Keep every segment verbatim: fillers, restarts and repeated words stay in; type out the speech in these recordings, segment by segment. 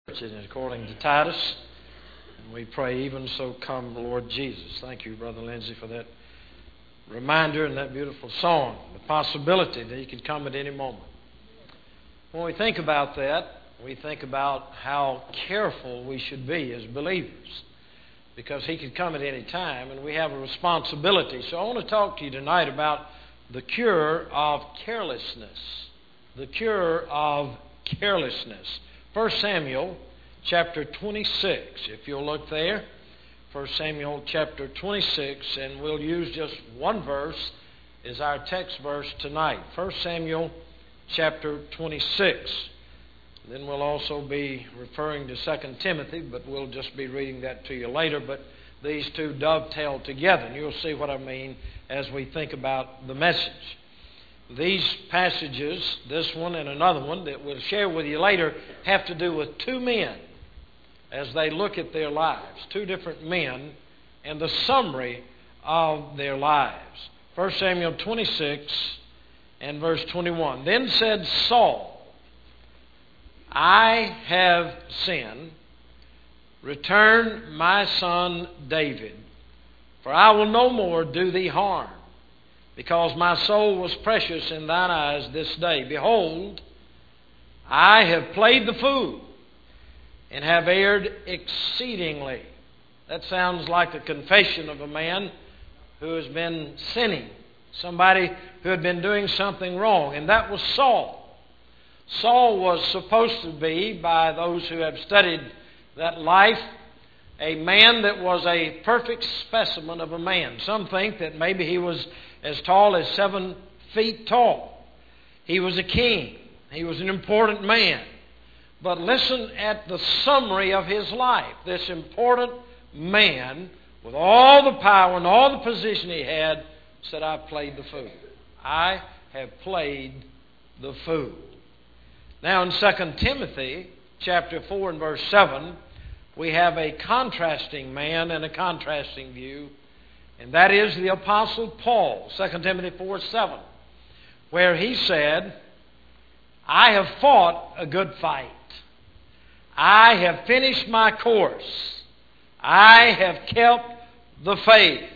And according to Titus, and we pray, even so come Lord Jesus. Thank you, Brother Lindsay, for that reminder and that beautiful song, the possibility that He could come at any moment. When we think about that, we think about how careful we should be as believers, because He could come at any time, and we have a responsibility. So I want to talk to you tonight about the cure of carelessness. The cure of carelessness. First Samuel chapter twenty-six, if you'll look there. First Samuel chapter twenty-six, and we'll use just one verse as our text verse tonight. First Samuel chapter twenty-six. Then we'll also be referring to Second Timothy, but we'll just be reading that to you later. But these two dovetail together, and you'll see what I mean as we think about the message. These passages, this one and another one that we'll share with you later, have to do with two men as they look at their lives. Two different men and the summary of their lives. First Samuel twenty-six and verse twenty-one. Then said Saul, I have sinned. Return my son David, for I will no more do thee harm, because my soul was precious in thine eyes this day. Behold, I have played the fool, and have erred exceedingly. That sounds like the confession of a man who has been sinning. Somebody who had been doing something wrong. And that was Saul. Saul was supposed to be, by those who have studied that life, a man that was a perfect specimen of a man. Some think that maybe he was as tall as seven feet tall. He was a king. He was an important man. But listen at the summary of his life. This important man, with all the power and all the position he had, said, I played the fool. I have played the fool. Now in Second Timothy chapter four and verse seven, we have a contrasting man and a contrasting view, and that is the Apostle Paul, Second Timothy four seven, where he said, I have fought a good fight. I have finished my course. I have kept the faith.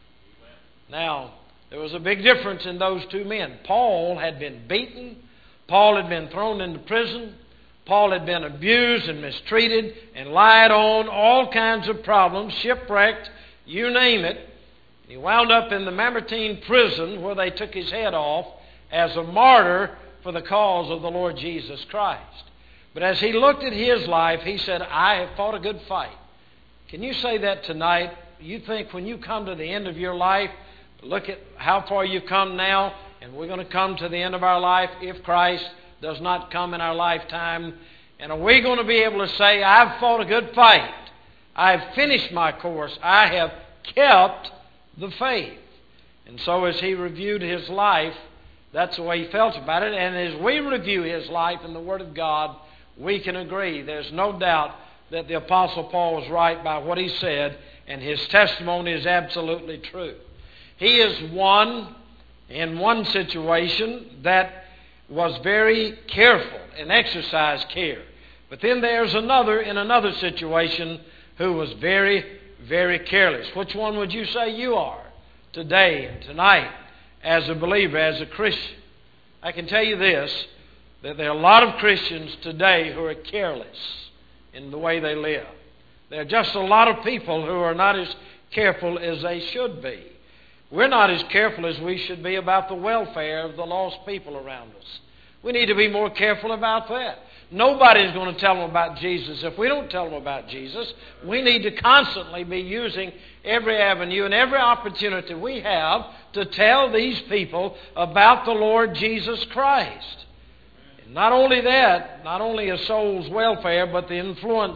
Now, there was a big difference in those two men. Paul had been beaten. Paul had been thrown into prison. Paul had been abused and mistreated and lied on, all kinds of problems, shipwrecked, you name it. He wound up in the Mamertine prison where they took his head off as a martyr for the cause of the Lord Jesus Christ. But as he looked at his life, he said, I have fought a good fight. Can you say that tonight? You think when you come to the end of your life, look at how far you've come now, and we're going to come to the end of our life if Christ does not come in our lifetime. And are we going to be able to say, I've fought a good fight. I've finished my course. I have kept the faith. And so as he reviewed his life, that's the way he felt about it. And as we review his life in the Word of God, we can agree. There's no doubt that the Apostle Paul was right by what he said, and his testimony is absolutely true. He is one in one situation that was very careful and exercised care. But then there's another in another situation who was very, very careless. Which one would you say you are today and tonight as a believer, as a Christian? I can tell you this, that there are a lot of Christians today who are careless in the way they live. There are just a lot of people who are not as careful as they should be. We're not as careful as we should be about the welfare of the lost people around us. We need to be more careful about that. Nobody's going to tell them about Jesus if we don't tell them about Jesus. We need to constantly be using every avenue and every opportunity we have to tell these people about the Lord Jesus Christ. And not only that, not only a soul's welfare, but the influence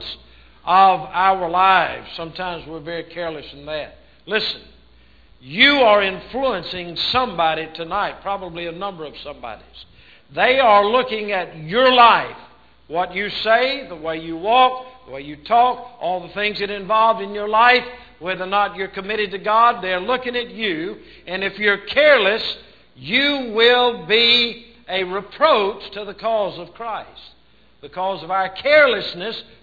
of our lives. Sometimes we're very careless in that. Listen, you are influencing somebody tonight, probably a number of somebodies. They are looking at your life, what you say, the way you walk, the way you talk, all the things that are involved in your life, whether or not you're committed to God. They're looking at you, and if you're careless, you will be a reproach to the cause of Christ. Because of our carelessness,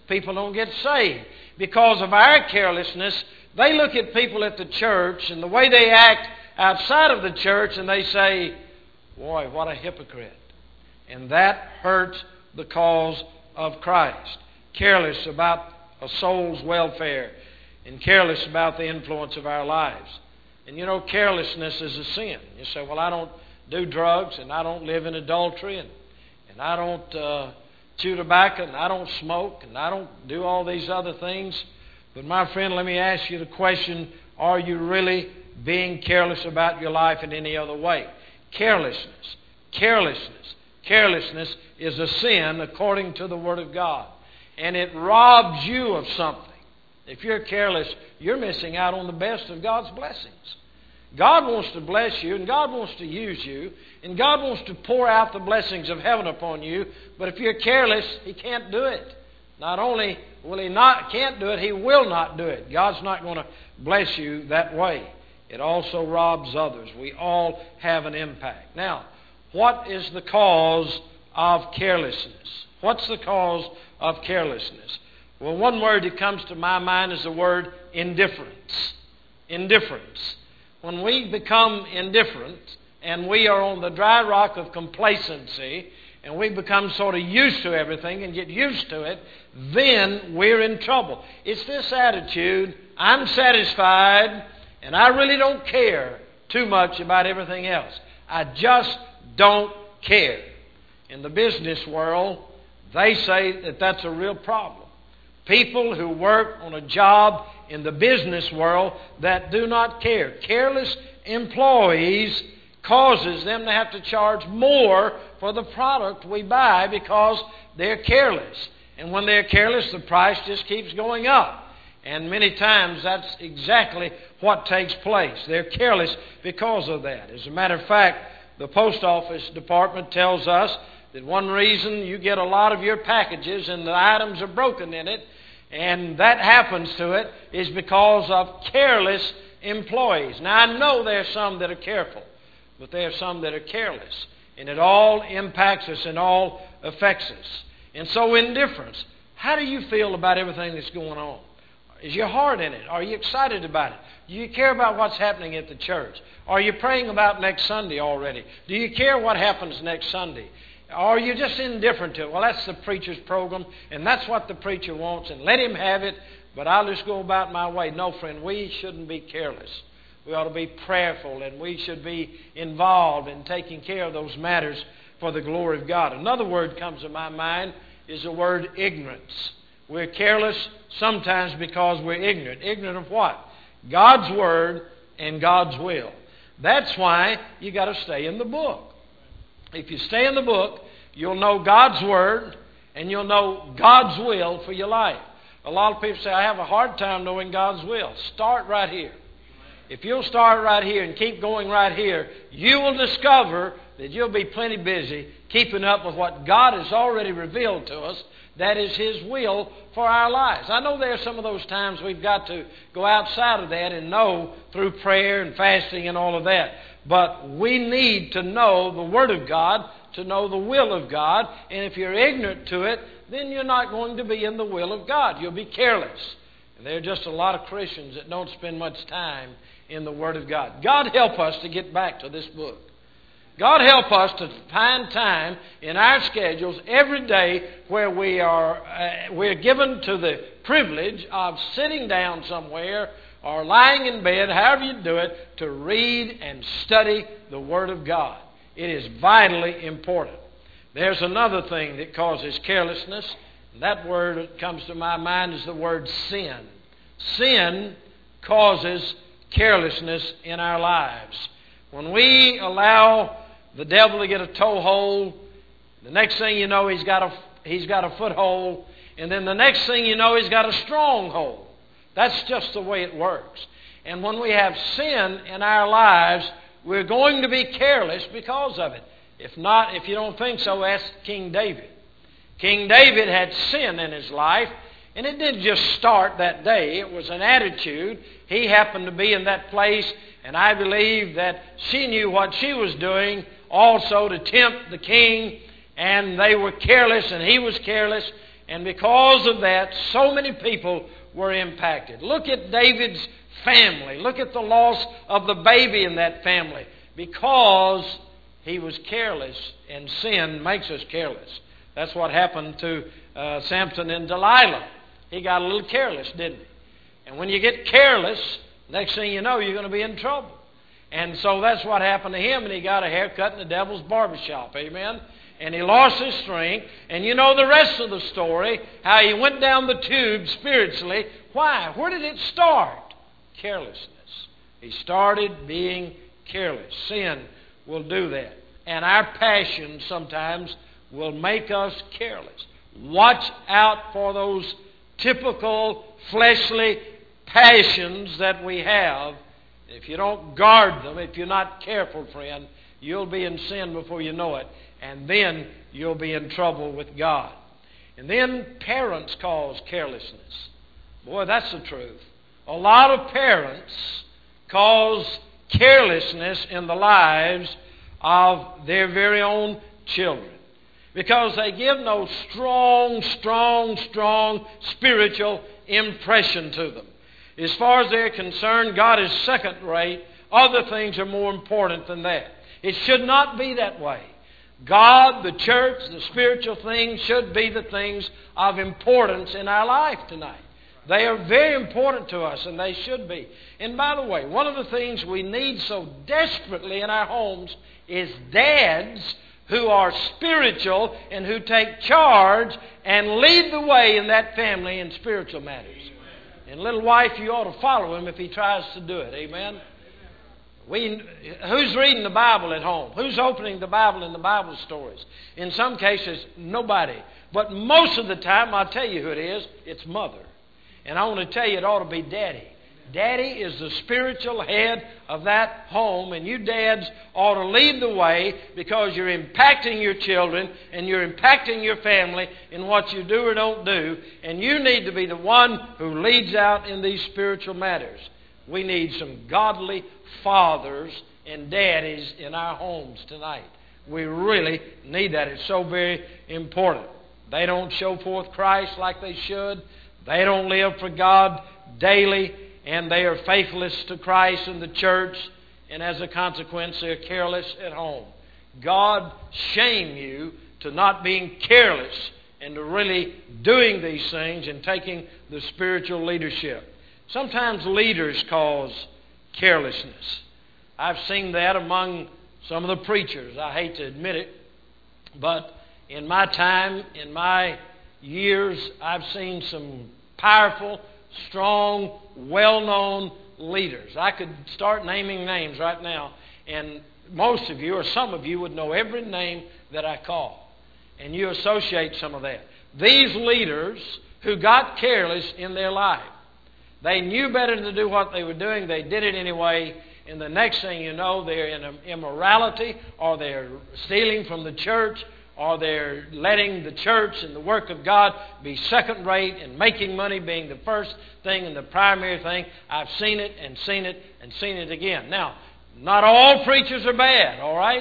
people don't get saved. Because of our carelessness, they look at people at the church and the way they act outside of the church and they say, boy, what a hypocrite. And that hurts the cause of Christ. Careless about a soul's welfare and careless about the influence of our lives. And you know, carelessness is a sin. You say, well, I don't do drugs and I don't live in adultery and, and I don't uh, chew tobacco and I don't smoke and I don't do all these other things. But my friend, let me ask you the question, are you really being careless about your life in any other way? Carelessness, carelessness, carelessness is a sin according to the Word of God. And it robs you of something. If you're careless, you're missing out on the best of God's blessings. God wants to bless you, and God wants to use you, and God wants to pour out the blessings of heaven upon you. But if you're careless, He can't do it. Not only will He not can't do it, He will not do it. God's not going to bless you that way. It also robs others. We all have an impact. Now, what is the cause of carelessness? What's the cause of carelessness? Well, one word that comes to my mind is the word indifference. Indifference. When we become indifferent and we are on the dry rock of complacency and we become sort of used to everything and get used to it, then we're in trouble. It's this attitude, I'm satisfied and I really don't care too much about everything else. I just don't care. In the business world, they say that that's a real problem. People who work on a job in the business world that do not care. Careless employees causes them to have to charge more for the product we buy because they're careless. And when they're careless, the price just keeps going up. And many times that's exactly what takes place. They're careless because of that. As a matter of fact, the post office department tells us that one reason you get a lot of your packages and the items are broken in it, and that happens to it, is because of careless employees. Now, I know there are some that are careful, but there are some that are careless. And it all impacts us and all affects us. And so indifference. How do you feel about everything that's going on? Is your heart in it? Are you excited about it? Do you care about what's happening at the church? Are you praying about next Sunday already? Do you care what happens next Sunday? Or are you just indifferent to it? Well, that's the preacher's program, and that's what the preacher wants, and let him have it, but I'll just go about my way. No, friend, we shouldn't be careless. We ought to be prayerful, and we should be involved in taking care of those matters for the glory of God. Another word comes to my mind is the word ignorance. We're careless sometimes because we're ignorant. Ignorant of what? God's Word and God's will. That's why you got to stay in the book. If you stay in the book, you'll know God's Word and you'll know God's will for your life. A lot of people say, I have a hard time knowing God's will. Start right here. If you'll start right here and keep going right here, you will discover that you'll be plenty busy keeping up with what God has already revealed to us. That is His will for our lives. I know there are some of those times we've got to go outside of that and know through prayer and fasting and all of that. But we need to know the Word of God, to know the will of God. And if you're ignorant to it, then you're not going to be in the will of God. You'll be careless. And there are just a lot of Christians that don't spend much time in the Word of God. God help us to get back to this book. God help us to find time in our schedules every day where we are uh, we're given to the privilege of sitting down somewhere or lying in bed, however you do it, to read and study the Word of God. It is vitally important. There's another thing that causes carelessness. That word that comes to my mind is the word sin. Sin causes carelessness in our lives. When we allow the devil to get a toehold, the next thing you know, he's got a he's got a foothold, and then the next thing you know, he's got a stronghold. That's just the way it works. And when we have sin in our lives, we're going to be careless because of it. If not, if you don't think so, ask King David. King David had sin in his life, and it didn't just start that day. It was an attitude. He happened to be in that place, and I believe that she knew what she was doing also to tempt the king, and they were careless, and he was careless, And because of that, so many people were impacted. Look at David's family. Look at the loss of the baby in that family. Because he was careless, and sin makes us careless. That's what happened to uh, Samson and Delilah. He got a little careless, didn't he? And when you get careless, next thing you know, you're going to be in trouble. And so that's what happened to him, and he got a haircut in the devil's barbershop. Amen? And he lost his strength. And you know the rest of the story, how he went down the tube spiritually. Why? Where did it start? Carelessness. He started being careless. Sin will do that. And our passion sometimes will make us careless. Watch out for those typical fleshly passions that we have. If you don't guard them, if you're not careful, friend, you'll be in sin before you know it. And then you'll be in trouble with God. And then parents cause carelessness. Boy, that's the truth. A lot of parents cause carelessness in the lives of their very own children. Because they give no strong, strong, strong spiritual impression to them. As far as they're concerned, God is second rate. Other things are more important than that. It should not be that way. God, the church, the spiritual things should be the things of importance in our life tonight. They are very important to us, and they should be. And by the way, one of the things we need so desperately in our homes is dads who are spiritual and who take charge and lead the way in that family in spiritual matters. And little wife, you ought to follow him if he tries to do it. Amen? We, who's reading the Bible at home? Who's opening the Bible in the Bible stories? In some cases, nobody. But most of the time, I'll tell you who it is. It's mother. And I want to tell you, it ought to be daddy. Daddy is the spiritual head of that home, and you dads ought to lead the way because you're impacting your children and you're impacting your family in what you do or don't do, and you need to be the one who leads out in these spiritual matters. We need some godly fathers and daddies in our homes tonight. We really need that. It's so very important. They don't show forth Christ like they should. They don't live for God daily, and they are faithless to Christ and the church, and as a consequence, they're careless at home. God shame you to not being careless and to really doing these things and taking the spiritual leadership. Sometimes leaders cause carelessness. I've seen that among some of the preachers. I hate to admit it, but in my time, in my years, I've seen some powerful, strong, well-known leaders. I could start naming names right now, and most of you or some of you would know every name that I call, and you associate some of that. These leaders who got careless in their life, they knew better than to do what they were doing. They did it anyway, and the next thing you know, they're in immorality, or they're stealing from the church, or they're letting the church and the work of God be second rate and making money being the first thing and the primary thing. I've seen it and seen it and seen it again. Now, not all preachers are bad, all right?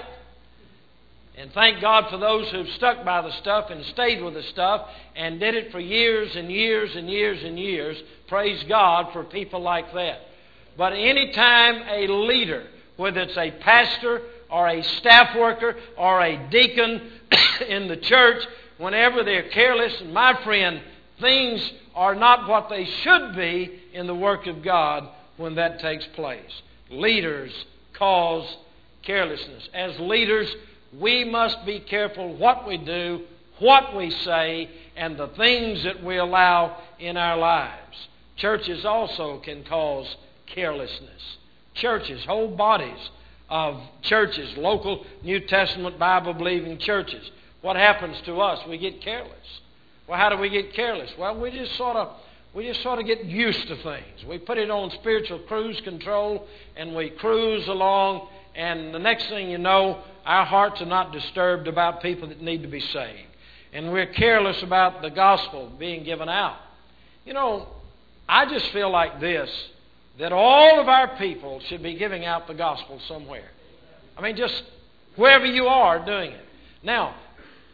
And thank God for those who've stuck by the stuff and stayed with the stuff and did it for years and years and years and years. Praise God for people like that. But any time a leader, whether it's a pastor or a staff worker or a deacon in the church, whenever they're careless, and my friend, things are not what they should be in the work of God when that takes place. Leaders cause carelessness. As leaders, we must be careful what we do, what we say, and the things that we allow in our lives. Churches also can cause carelessness. Churches, whole bodies of churches, local New Testament Bible-believing churches. What happens to us? We get careless. Well, how do we get careless? Well, we just sort of we just sort of get used to things. We put it on spiritual cruise control, and we cruise along, and the next thing you know, our hearts are not disturbed about people that need to be saved. And we're careless about the gospel being given out. You know, I just feel like this, that all of our people should be giving out the gospel somewhere. I mean, just wherever you are doing it. Now,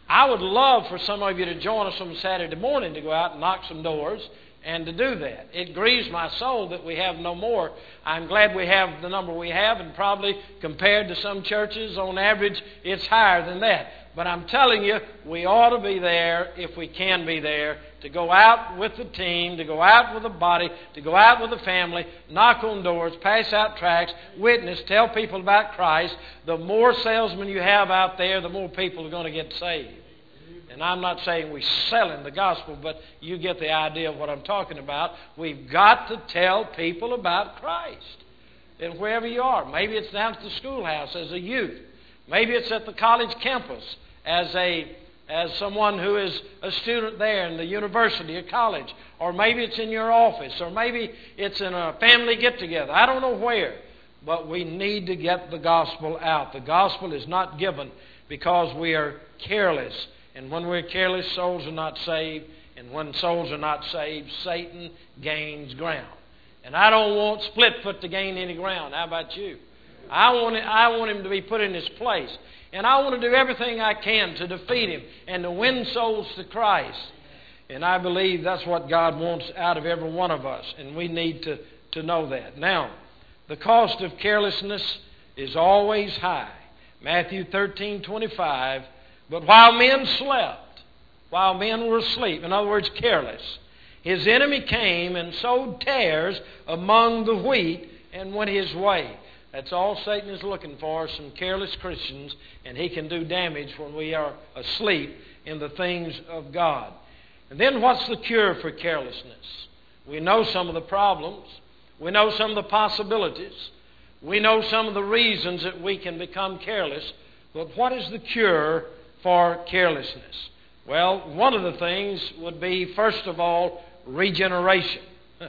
I would love for some of you to join us on Saturday morning to go out and knock some doors and to do that. It grieves my soul that we have no more. I'm glad we have the number we have, and probably compared to some churches, on average, it's higher than that. But I'm telling you, we ought to be there, if we can be there, to go out with the team, to go out with the body, to go out with the family, knock on doors, pass out tracts, witness, tell people about Christ. The more salesmen you have out there, the more people are going to get saved. And I'm not saying we're selling the gospel, but you get the idea of what I'm talking about. We've got to tell people about Christ. And wherever you are, maybe it's down at the schoolhouse as a youth. Maybe it's at the college campus as a as someone who is a student there in the university or college. Or maybe it's in your office. Or maybe it's in a family get-together. I don't know where. But we need to get the gospel out. The gospel is not given because we are careless. And when we're careless, souls are not saved. And when souls are not saved, Satan gains ground. And I don't want Splitfoot to gain any ground. How about you? I want, it, I want him to be put in his place. And I want to do everything I can to defeat him and to win souls to Christ. And I believe that's what God wants out of every one of us. And we need to, to know that. Now, the cost of carelessness is always high. Matthew thirteen twenty-five. But while men slept, while men were asleep, in other words, careless, his enemy came and sowed tares among the wheat and went his way. That's all Satan is looking for, some careless Christians, and he can do damage when we are asleep in the things of God. And then what's the cure for carelessness? We know some of the problems. We know some of the possibilities. We know some of the reasons that we can become careless. But what is the cure for carelessness? Well, one of the things would be, first of all, regeneration.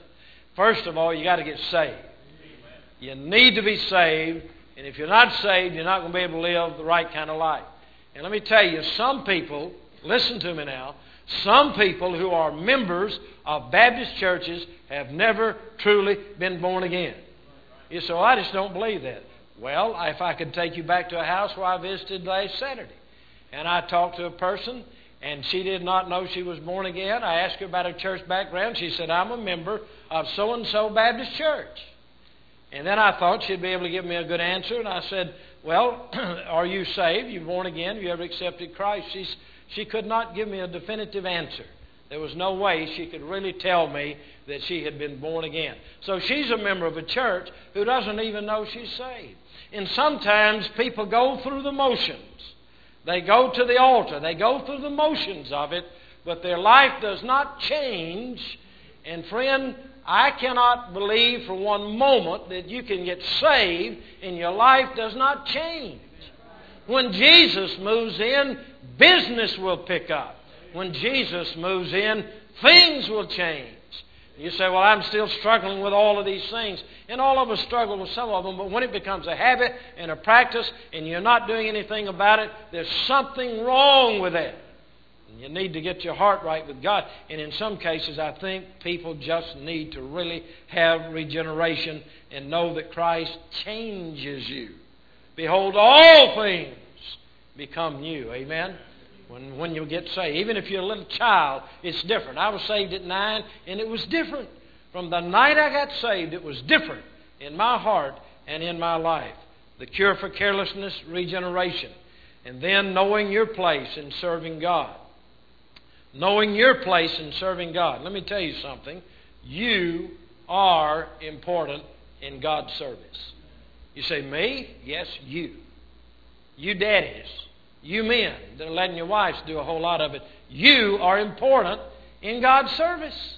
First of all, you got to get saved. You need to be saved, and if you're not saved, you're not going to be able to live the right kind of life. And let me tell you, some people, listen to me now, some people who are members of Baptist churches have never truly been born again. You say, well, I just don't believe that. Well, if I could take you back to a house where I visited last Saturday, and I talked to a person, and she did not know she was born again. I asked her about her church background. She said, I'm a member of so-and-so Baptist church. And then I thought she'd be able to give me a good answer. And I said, well, are you saved? You born again? Have you ever accepted Christ? She's, she could not give me a definitive answer. There was no way she could really tell me that she had been born again. So she's a member of a church who doesn't even know she's saved. And sometimes people go through the motions. They go to the altar. They go through the motions of it, but their life does not change. And friend, I cannot believe for one moment that you can get saved and your life does not change. When Jesus moves in, business will pick up. When Jesus moves in, things will change. You say, well, I'm still struggling with all of these things. And all of us struggle with some of them, but when it becomes a habit and a practice and you're not doing anything about it, there's something wrong with that. You need to get your heart right with God. And in some cases, I think people just need to really have regeneration and know that Christ changes you. Behold, all things become new. Amen? When, when you get saved. Even if you're a little child, it's different. I was saved at nine, and it was different. From the night I got saved, it was different in my heart and in my life. The cure for carelessness, regeneration. And then knowing your place in serving God. Knowing your place in serving God. Let me tell you something. You are important in God's service. You say, me? Yes, you. You daddies. You men that are letting your wives do a whole lot of it. You are important in God's service.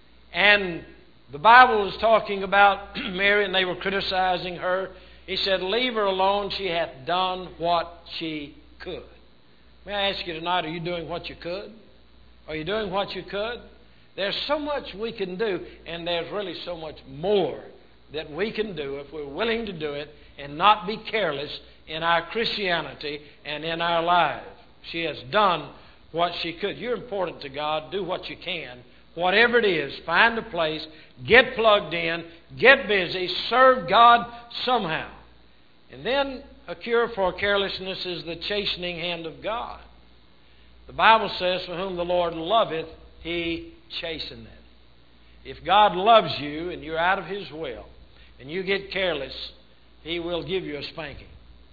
And the Bible is talking about Mary, and they were criticizing her. He said, leave her alone. She hath done what she could. May I ask you tonight, are you doing what you could? Are you doing what you could? There's so much we can do, and there's really so much more that we can do if we're willing to do it and not be careless in our Christianity and in our lives. She has done what she could. You're important to God. Do what you can. Whatever it is, find a place, get plugged in, get busy, serve God somehow. And then a cure for carelessness is the chastening hand of God. The Bible says, for whom the Lord loveth, He chasteneth. If God loves you and you're out of His will and you get careless, He will give you a spanking.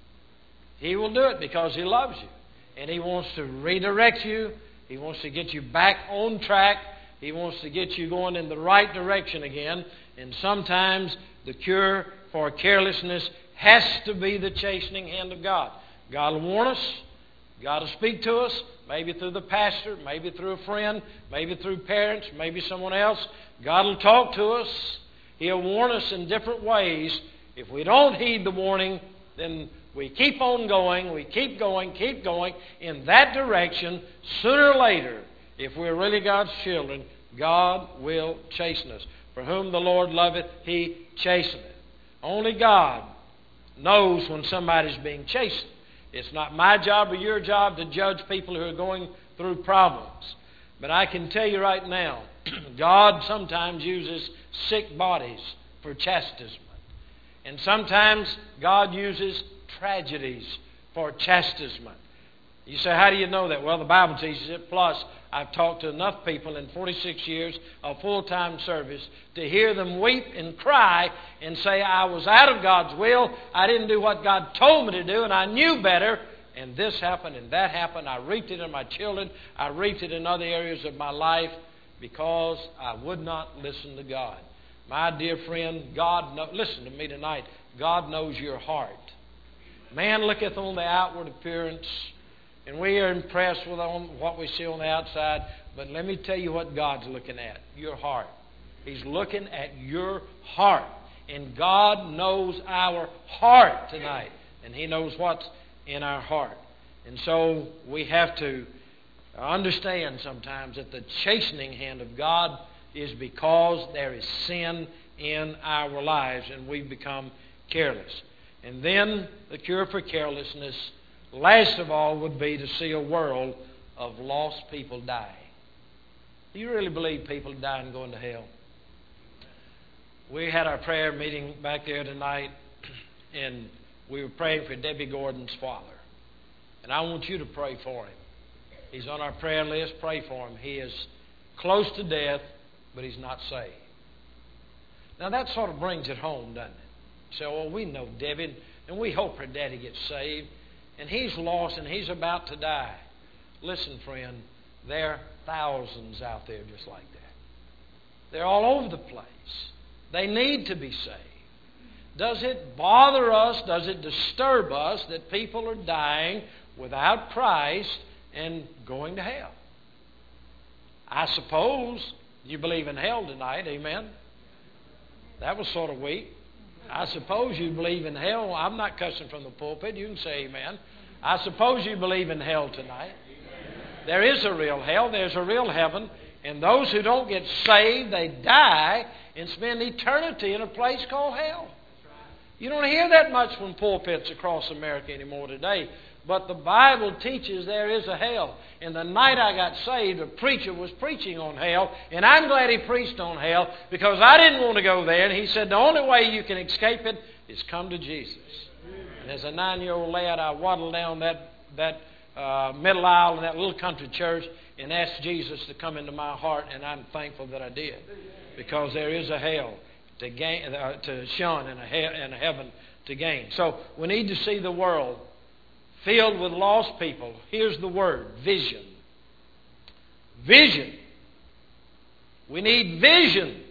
He will do it because He loves you. And He wants to redirect you. He wants to get you back on track. He wants to get you going in the right direction again. And sometimes the cure for carelessness has to be the chastening hand of God. God will warn us. God will speak to us, maybe through the pastor, maybe through a friend, maybe through parents, maybe someone else. God will talk to us. He'll warn us in different ways. If we don't heed the warning, then we keep on going, we keep going, keep going in that direction. Sooner or later, if we're really God's children, God will chasten us. For whom the Lord loveth, He chasteneth. Only God knows when somebody's being chastened. It's not my job or your job to judge people who are going through problems. But I can tell you right now, God sometimes uses sick bodies for chastisement. And sometimes God uses tragedies for chastisement. You say, how do you know that? Well, the Bible teaches it. Plus, I've talked to enough people in forty-six years of full-time service to hear them weep and cry and say, I was out of God's will. I didn't do what God told me to do, and I knew better. And this happened and that happened. I reaped it in my children. I reaped it in other areas of my life because I would not listen to God. My dear friend, God know, listen to me tonight. God knows your heart. Man looketh on the outward appearance, and we are impressed with on what we see on the outside. But let me tell you what God's looking at. Your heart. He's looking at your heart. And God knows our heart tonight. And He knows what's in our heart. And so we have to understand sometimes that the chastening hand of God is because there is sin in our lives and we become careless. And then the cure for carelessness, last of all, would be to see a world of lost people die. Do you really believe people die and going to hell? We had our prayer meeting back there tonight, and we were praying for Debbie Gordon's father. And I want you to pray for him. He's on our prayer list. Pray for him. He is close to death, but he's not saved. Now that sort of brings it home, doesn't it? So, well, we know Debbie, and we hope her daddy gets saved. And he's lost and he's about to die. Listen, friend, there are thousands out there just like that. They're all over the place. They need to be saved. Does it bother us, does it disturb us that people are dying without Christ and going to hell? I suppose you believe in hell tonight, amen? That was sort of weak. I suppose you believe in hell. I'm not cussing from the pulpit. You can say amen. I suppose you believe in hell tonight. There is a real hell. There's a real heaven. And those who don't get saved, they die and spend eternity in a place called hell. You don't hear that much from pulpits across America anymore today. But the Bible teaches there is a hell. And the night I got saved, a preacher was preaching on hell. And I'm glad he preached on hell because I didn't want to go there. And he said the only way you can escape it is come to Jesus. And as a nine-year-old lad, I waddled down that, that uh, middle aisle in that little country church and asked Jesus to come into my heart. And I'm thankful that I did. Because there is a hell to gain, uh, to shun and a, he- and a heaven to gain. So we need to see the world filled with lost people. Here's the word, vision. Vision. We need vision.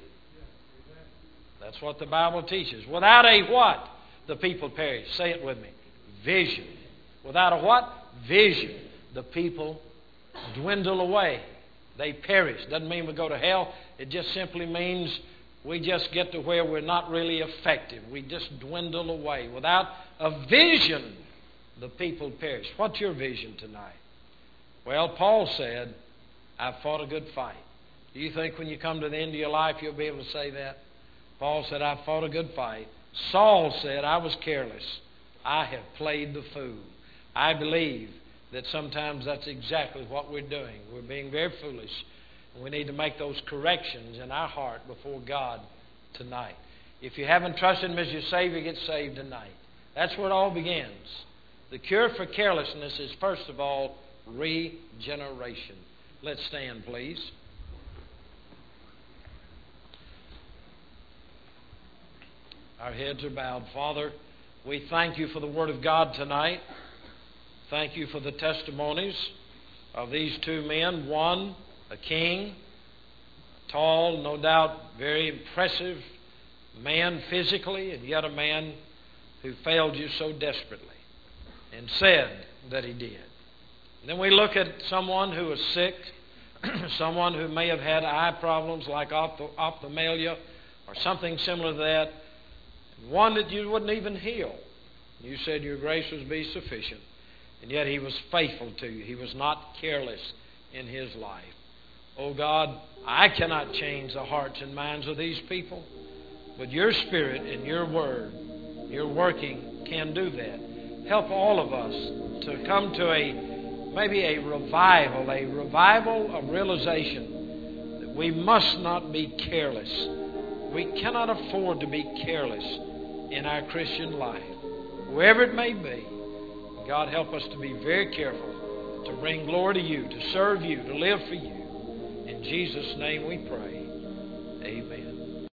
That's what the Bible teaches. Without a what? The people perish. Say it with me. Vision. Without a what? Vision. The people dwindle away. They perish. Doesn't mean we go to hell. It just simply means we just get to where we're not really effective. We just dwindle away. Without a vision, the people perish. What's your vision tonight? Well, Paul said, I've fought a good fight. Do you think when you come to the end of your life you'll be able to say that? Paul said, I've fought a good fight. Saul said, I was careless. I have played the fool. I believe that sometimes that's exactly what we're doing. We're being very foolish. And we need to make those corrections in our heart before God tonight. If you haven't trusted Him as your Savior, get saved tonight. That's where it all begins. The cure for carelessness is, first of all, regeneration. Let's stand, please. Our heads are bowed. Father, we thank you for the Word of God tonight. Thank you for the testimonies of these two men. One, a king, tall, no doubt very impressive man physically, and yet a man who failed you so desperately and said that he did. And then we look at someone who was sick, someone who may have had eye problems like opth- ophthalmia or something similar to that, one that you wouldn't even heal. You said your grace would be sufficient, and yet he was faithful to you. He was not careless in his life. Oh God, I cannot change the hearts and minds of these people, but your Spirit and your Word, your working, can do that. Help all of us to come to a maybe a revival, a revival of realization that we must not be careless. We cannot afford to be careless in our Christian life, whoever it may be. God, help us to be very careful to bring glory to you, to serve you, to live for you. In Jesus' name we pray. Amen.